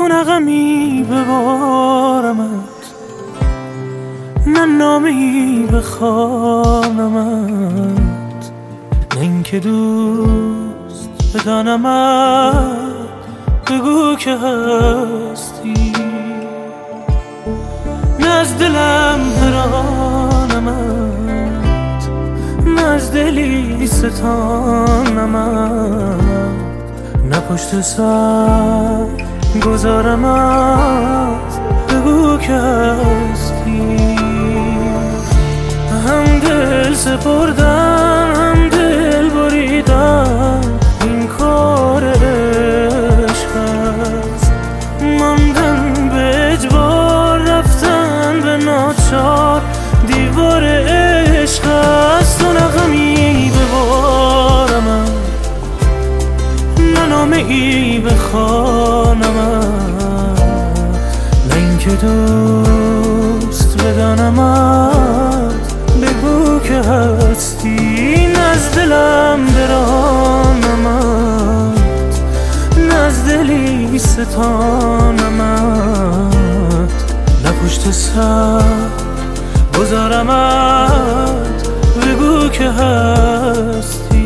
تو نغمی ببارمت، نه نامی بخوانمت، نه اینکه دوست بدانمت. بگو که هستی، نه از دلم برانمت، نه از دلی ستانمت، نه پشت سر گذارمت. بگو که هستی. هم دل سپردن هم دل بریدن، این کار عشق است. ماندن به اجبار، رفتن به ناچار، دیوار عشق است. تو نغمی ببارمت، نه نامه ای بخوانمت، نه اینکه دوست بدانمت. بگو که هستی، نه از دلم برانمت، نه از دلی ستانمت، نه پشت سر گذارمت. بگو که هستی.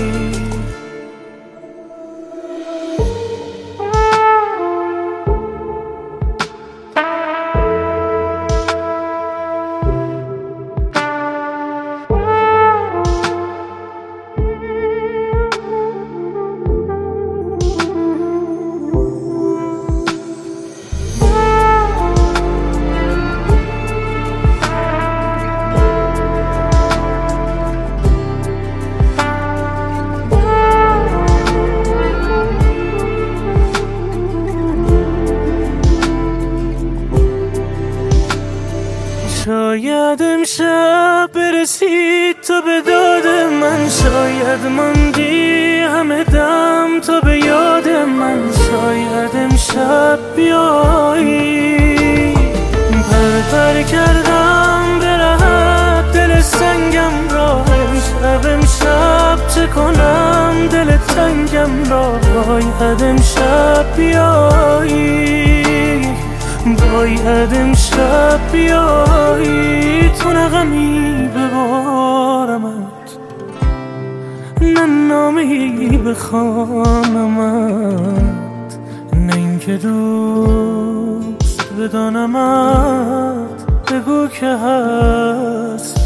شاید امشب برسید تو به داد من، شاید ماندی همه دم تو به یاد من. شاید امشب بیایی، پر کردم به راحت دل سنگم را. امشب چه کنم دل تنگم را. باید امشب بیایی، باید امشب بیایی. تو نغمی ببارمت، نه نامی بخوانمت، نه اینکه دوست بدانمت. بگو که هست